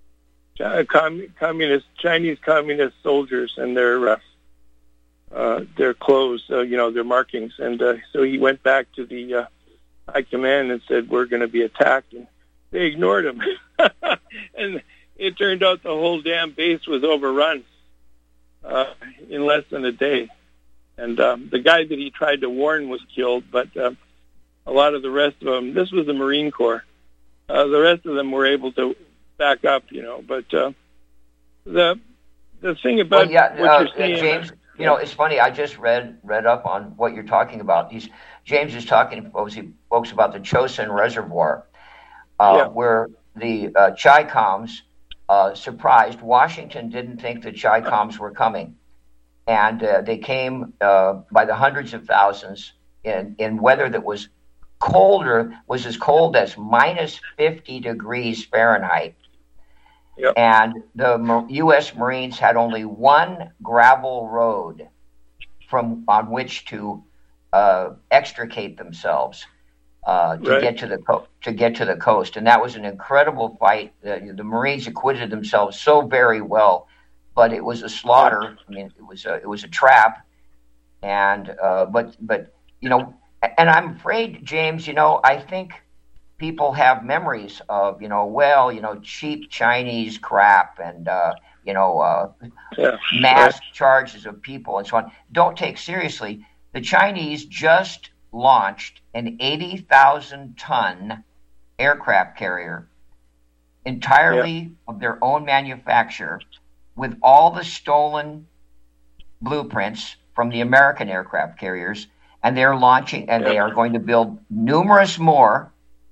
com- communist Chinese communist soldiers and their uh, uh, their clothes, uh, you know, their markings. And uh, so he went back to the uh, high command and said, "We're going to be attacked." And they ignored him. And it turned out the whole damn base was overrun uh, in less than a day. And um, the guy that he tried to warn was killed, but uh, a lot of the rest of them, this was the Marine Corps, uh, the rest of them were able to back up, you know. But uh, the the thing about
well, yeah,
what
uh,
you're saying...
James, you know, it's funny, I just read read up on what you're talking about. He's, James is talking, folks, folks about the Chosin Reservoir, uh, yeah. where the uh, Chi-Coms uh, surprised. Washington didn't think the Chi-Coms were coming. And uh, they came uh, by the hundreds of thousands in, in weather that was colder, was as cold as minus fifty degrees Fahrenheit.
Yep.
And the U S Marines had only one gravel road from on which to uh, extricate themselves uh, to
right.
get to the co- to get to the coast, and that was an incredible fight. The, the Marines acquitted themselves so very well, but it was a slaughter. I mean, it was a, it was a trap, and uh, but but you know, and I'm afraid, James, you know, I think people have memories of, you know, well, you know, cheap Chinese crap and, uh, you know, uh,
yeah.
mass charges of people and so on. Don't take seriously. The Chinese just launched an eighty thousand ton aircraft carrier entirely
yeah.
of their own manufacture with all the stolen blueprints from the American aircraft carriers. And they're launching, and yeah. they are going to build numerous more.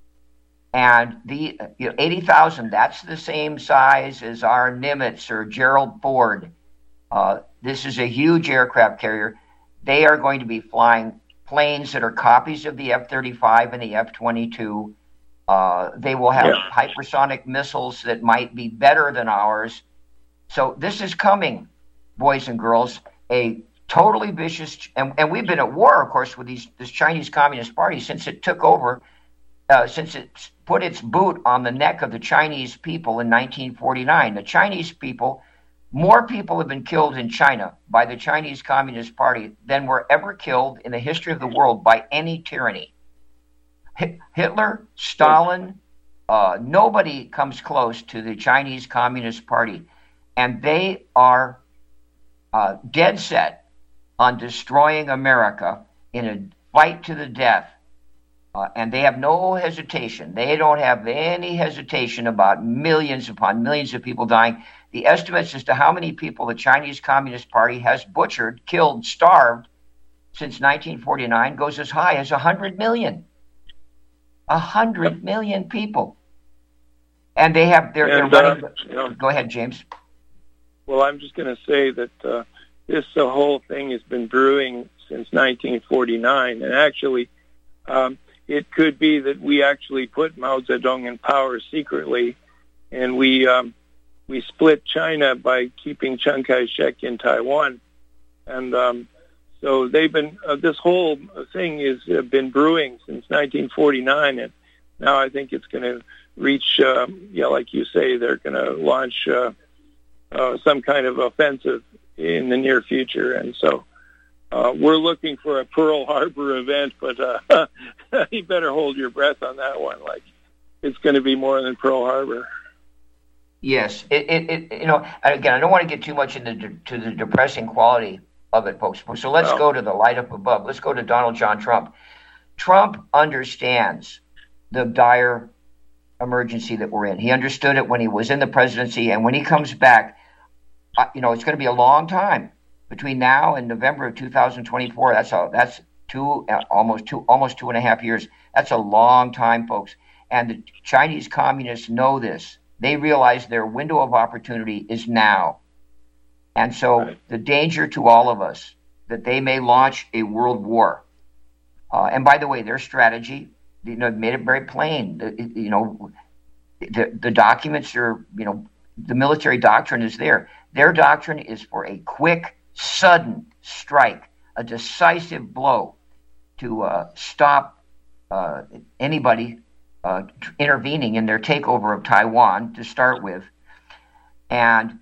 And the you know, eighty thousand, that's the same size as our Nimitz or Gerald Ford. Uh, this is a huge aircraft carrier. They are going to be flying planes that are copies of the F thirty-five and the F twenty-two. Uh, they will have yeah. hypersonic missiles that might be better than ours. So this is coming, boys and girls, a totally vicious, and, and we've been at war, of course, with these this Chinese Communist Party since it took over, uh, since it put its boot on the neck of the Chinese people in nineteen forty-nine. The Chinese people, more people have been killed in China by the Chinese Communist Party than were ever killed in the history of the world by any tyranny. Hitler, Stalin, uh, nobody comes close to the Chinese Communist Party. And they are uh, dead set on destroying America in a fight to the death. Uh, and they have no hesitation. They don't have any hesitation about millions upon millions of people dying. The estimates as to how many people the Chinese Communist Party has butchered, killed, starved since nineteen forty-nine goes as high as one hundred million. one hundred million people. And they have, they're,
and,
they're running.
Uh, you know,
go ahead, James.
Well, I'm just going to say that uh, this the whole thing has been brewing since nineteen forty-nine. And actually, um, it could be that we actually put Mao Zedong in power secretly, and we um, we split China by keeping Chiang Kai-shek in Taiwan. And um, so they've been, uh, this whole thing has uh, been brewing since nineteen forty-nine, and now I think it's going to reach, uh, yeah, like you say, they're going to launch uh, uh, some kind of offensive in the near future. And so uh, we're looking for a Pearl Harbor event, but uh, you better hold your breath on that one. Like, it's going to be more than Pearl Harbor.
Yes, it, it, it you know, again, I don't want to get too much into to the depressing quality of it, folks. So let's well, go to the light up above. Let's go to Donald John Trump. Trump understands the dire emergency that we're in. He understood it when he was in the presidency, and when he comes back, uh, you know, it's going to be a long time between now and November of two thousand twenty-four. That's a, that's two uh, almost two almost two and a half years. That's a long time, folks. And the Chinese communists know this. They realize their window of opportunity is now. And so right. the danger to all of us that they may launch a world war. Uh, and by the way, their strategy, you know, made it very plain. The, you know, the, the documents are, you know, the military doctrine is there. Their doctrine is for a quick, sudden strike, a decisive blow to uh, stop uh, anybody uh, intervening in their takeover of Taiwan to start with. And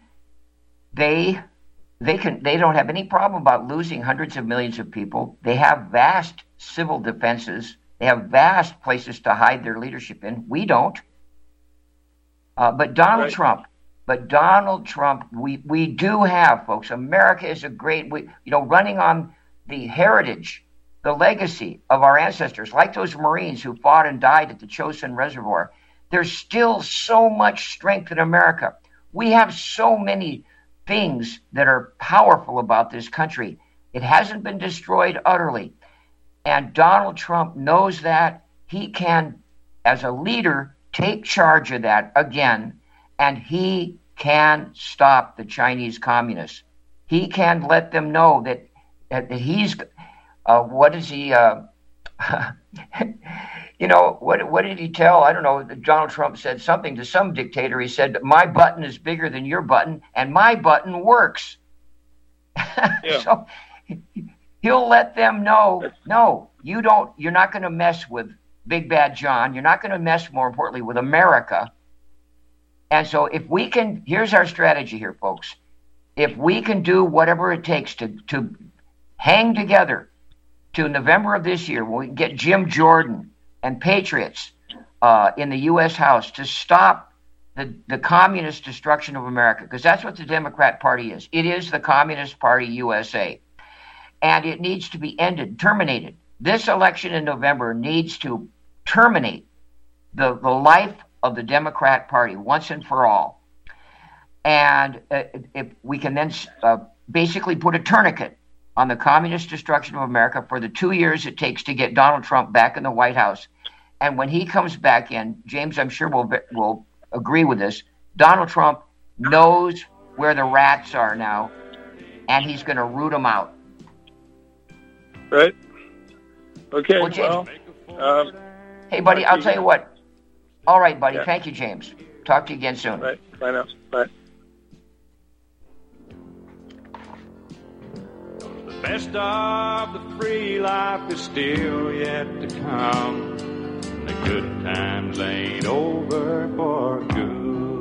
they they can they don't have any problem about losing hundreds of millions of people. They have vast civil defenses. They have vast places to hide their leadership in. We don't. Uh, but Donald right. Trump, but Donald Trump, we, we do have, folks. America is a great, we, you know, running on the heritage, the legacy of our ancestors, like those Marines who fought and died at the Chosin Reservoir. There's still so much strength in America. We have so many things that are powerful about this country. It hasn't been destroyed utterly. And Donald Trump knows that. He can, as a leader, take charge of that again, and he can stop the Chinese communists. He can let them know that, that he's, uh, what is he, uh, you know, what what did he tell? I don't know. Donald Trump said something to some dictator. He said, my button is bigger than your button, and my button works. Yeah. So he'll let them know, no, you don't, you're not going to mess with Big Bad John. You're not going to mess, more importantly, with America. And so if we can, here's our strategy here, folks. If we can do whatever it takes to, to hang together to November of this year, when we get Jim Jordan and patriots uh, in the U S House to stop the, the communist destruction of America, because that's what the Democrat Party is. It is the Communist Party U S A. And it needs to be ended, terminated. This election in November needs to terminate the, the life of the Democrat Party once and for all. And uh, if we can then uh, basically put a tourniquet on the communist destruction of America for the two years it takes to get Donald Trump back in the White House. And when he comes back in, James, I'm sure will will agree with this, Donald Trump knows where the rats are now, and he's going to root them out.
Right. Okay,
well, James,
well um,
hey, buddy, I'll tell you what. All right, buddy.
Yeah.
Thank you, James. Talk to you again soon.
Right. Bye now. Bye.
The best of the free life is still yet to come. The good times ain't over for good.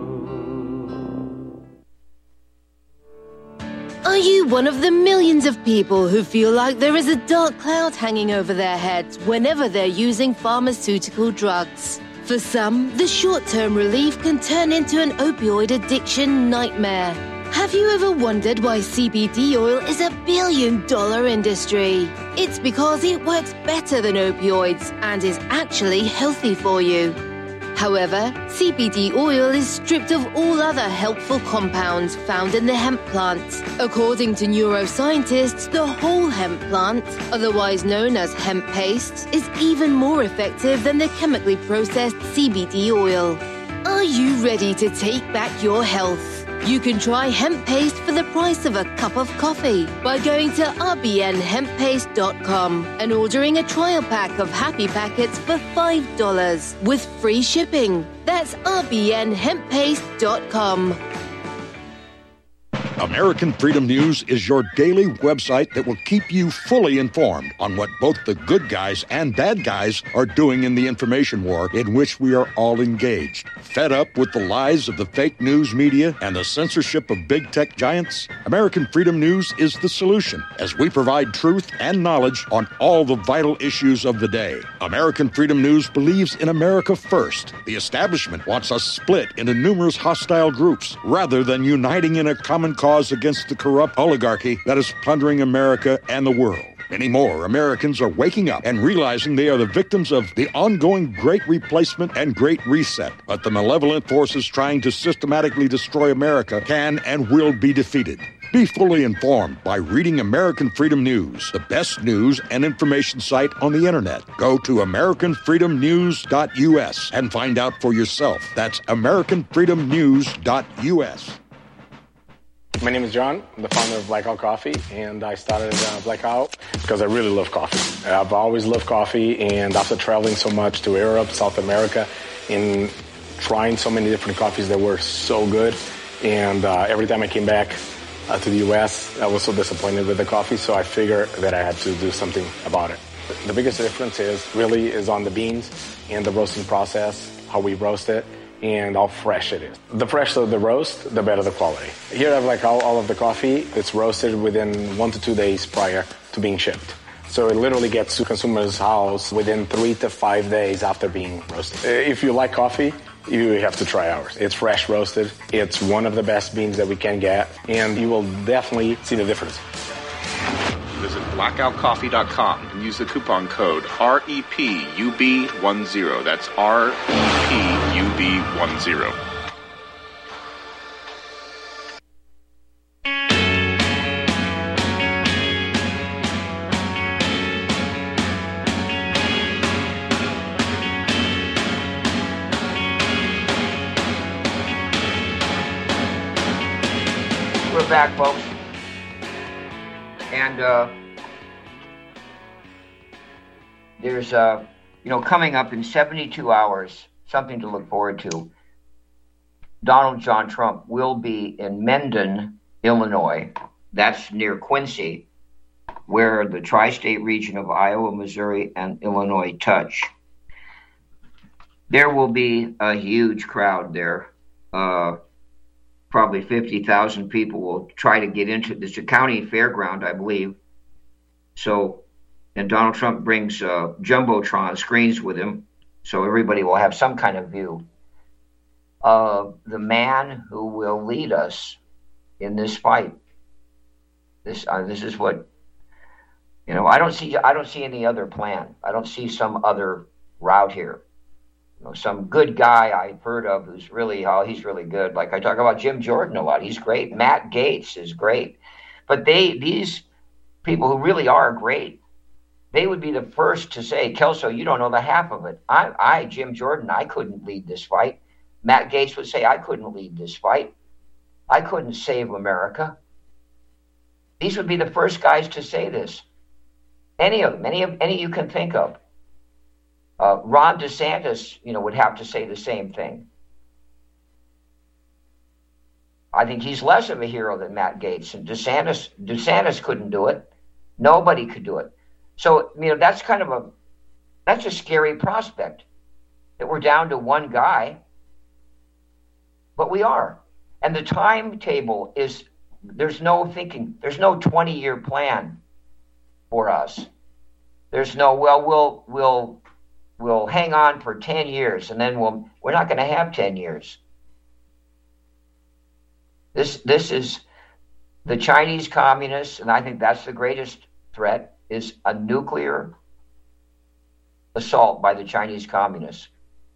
Are you one of the millions of people who feel like there is a dark cloud hanging over their heads whenever they're using pharmaceutical drugs? For some, the short-term relief can turn into an opioid addiction nightmare. Have you ever wondered why C B D oil is a billion-dollar industry? It's because it works better than opioids and is actually healthy for you. However, C B D oil is stripped of all other helpful compounds found in the hemp plant. According to neuroscientists, the whole hemp plant, otherwise known as hemp paste, is even more effective than the chemically processed C B D oil. Are you ready to take back your health? You can try hemp paste for the price of a cup of coffee by going to r b n hemp paste dot com and ordering a trial pack of Happy Packets for five dollars with free shipping. That's r b n hemp paste dot com.
American Freedom News is your daily website that will keep you fully informed on what both the good guys and bad guys are doing in the information war in which we are all engaged. Fed up with the lies of the fake news media and the censorship of big tech giants? American Freedom News is the solution, as we provide truth and knowledge on all the vital issues of the day. American Freedom News believes in America first. The establishment wants us split into numerous hostile groups rather than uniting in a common cause against the corrupt oligarchy that is plundering America and the world. Many more Americans are waking up and realizing they are the victims of the ongoing Great Replacement and Great Reset. But the malevolent forces trying to systematically destroy America can and will be defeated. Be fully informed by reading American Freedom News, the best news and information site on the internet. Go to american freedom news dot u s and find out for yourself. That's american freedom news dot u s.
My name is John. I'm the founder of Blackout Coffee, and I started uh, Blackout because I really love coffee. I've always loved coffee, and after traveling so much to Europe, South America, and trying so many different coffees that were so good, and uh, every time I came back uh, to the U S, I was so disappointed with the coffee, so I figured that I had to do something about it. The biggest difference is really is on the beans and the roasting process, how we roast it, and how fresh it is. The fresher the roast, the better the quality. Here I have like all, all of the coffee. It's roasted within one to two days prior to being shipped. So it literally gets to consumers' house within three to five days after being roasted. If you like coffee, you have to try ours. It's fresh roasted. It's one of the best beans that we can get, and you will definitely see the difference.
Visit blackout coffee dot com and use the coupon code R E P U B ten. That's R E P U B ten.
We're back, folks. And uh, there's, uh, you know, coming up in seventy-two hours, something to look forward to. Donald John Trump will be in Mendon, Illinois. That's near Quincy, where the tri-state region of Iowa, Missouri, and Illinois touch. There will be a huge crowd there. Uh, Probably fifty thousand people will try to get into this. It's a county fairground, I believe. So and Donald Trump brings uh, Jumbotron screens with him, so everybody will have some kind of view of the man who will lead us in this fight. This uh, this is what, you know, I don't see I don't see any other plan. I don't see some other route here. You know, some good guy I've heard of who's really, oh, he's really good. Like I talk about Jim Jordan a lot. He's great. Matt Gaetz is great. But they, these people who really are great, they would be the first to say, Kelso, you don't know the half of it. I, I, Jim Jordan, I couldn't lead this fight. Matt Gaetz would say, I couldn't lead this fight. I couldn't save America. These would be the first guys to say this. Any of them, any of any you can think of. Uh, Ron DeSantis, you know, would have to say the same thing. I think he's less of a hero than Matt Gaetz, and DeSantis, DeSantis couldn't do it. Nobody could do it. So, you know, that's kind of a, that's a scary prospect that we're down to one guy, but we are. And the timetable is, there's no thinking, there's no twenty-year plan for us. There's no, well, we'll, we'll, we'll hang on for ten years, and then we'll, we're not going to have ten years. This, this is the Chinese communists, and I think that's the greatest threat, is a nuclear assault by the Chinese communists.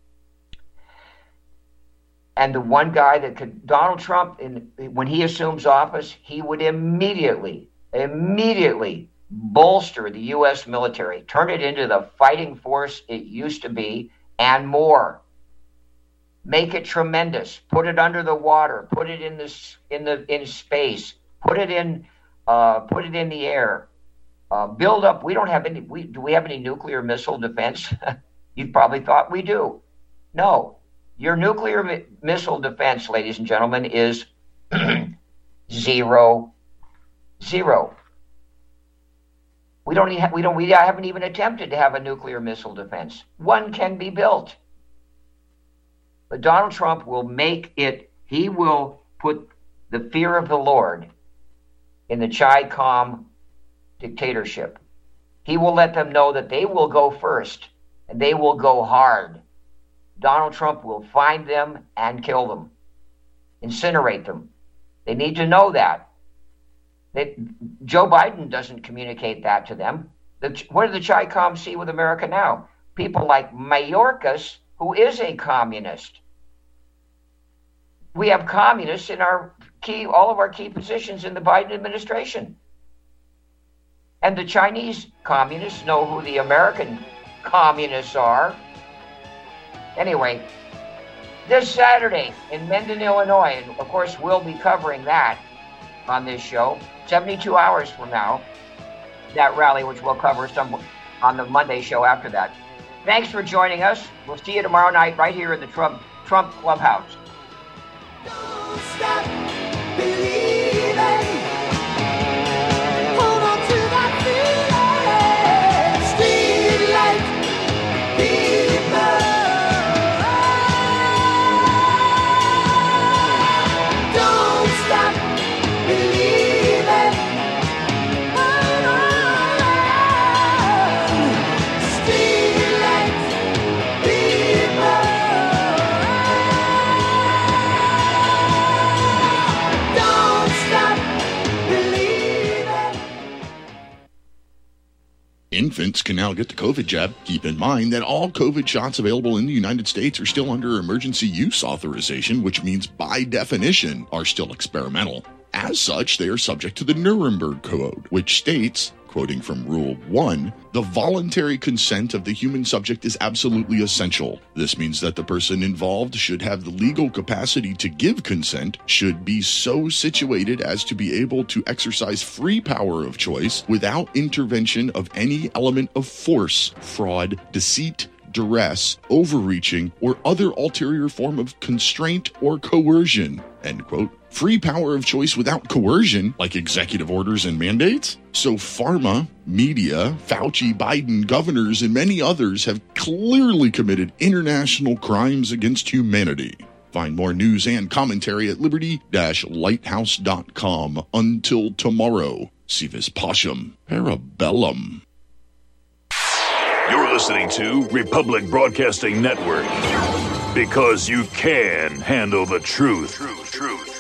And the one guy that could, Donald Trump, in, when he assumes office, he would immediately, immediately bolster the U S military, turn it into the fighting force it used to be, and more. Make it tremendous. Put it under the water. Put it in this, in the in space. Put it in, uh, put it in the air. Uh, build up. We don't have any. We do we have any nuclear missile defense? You probably thought we do. No. Your nuclear mi- missile defense, ladies and gentlemen, is zero, zero. We don't. Even, we don't. We haven't even attempted to have a nuclear missile defense. One can be built, but Donald Trump will make it. He will put the fear of the Lord in the Chi-Com dictatorship. He will let them know that they will go first and they will go hard. Donald Trump will find them and kill them, incinerate them. They need to know that. They, Joe Biden doesn't communicate that to them. The, what do the Chi-Com see with America now? People like Mayorkas, who is a communist. We have communists in our key, all of our key positions in the Biden administration. And the Chinese communists know who the American communists are. Anyway, this Saturday in Mendon, Illinois, and of course we'll be covering that on this show, seventy-two hours from now, that rally, which we'll cover some on the Monday show after that. Thanks for joining us. We'll see you tomorrow night right here in the Trump Trump Clubhouse.
Don't stop believing. Hold on to that feeling. Streetlight people. Don't stop believing. Hold on. Streetlight people.
Infants can now get the COVID jab. Keep in mind that all COVID shots available in the United States are still under emergency use authorization, which means by definition are still experimental. As such, they are subject to the Nuremberg Code, which states, quoting from Rule one, the voluntary consent of the human subject is absolutely essential. This means that the person involved should have the legal capacity to give consent, should be so situated as to be able to exercise free power of choice without intervention of any element of force, fraud, deceit, duress, overreaching, or other ulterior form of constraint or coercion, end quote. Free power of choice without coercion, like executive orders and mandates? So pharma, media, Fauci, Biden, governors, and many others have clearly committed international crimes against humanity. Find more news and commentary at liberty dash lighthouse dot com. Until tomorrow, si vis pacem, parabellum.
You're listening to Republic Broadcasting Network. Because you can handle the truth. Truth, truth.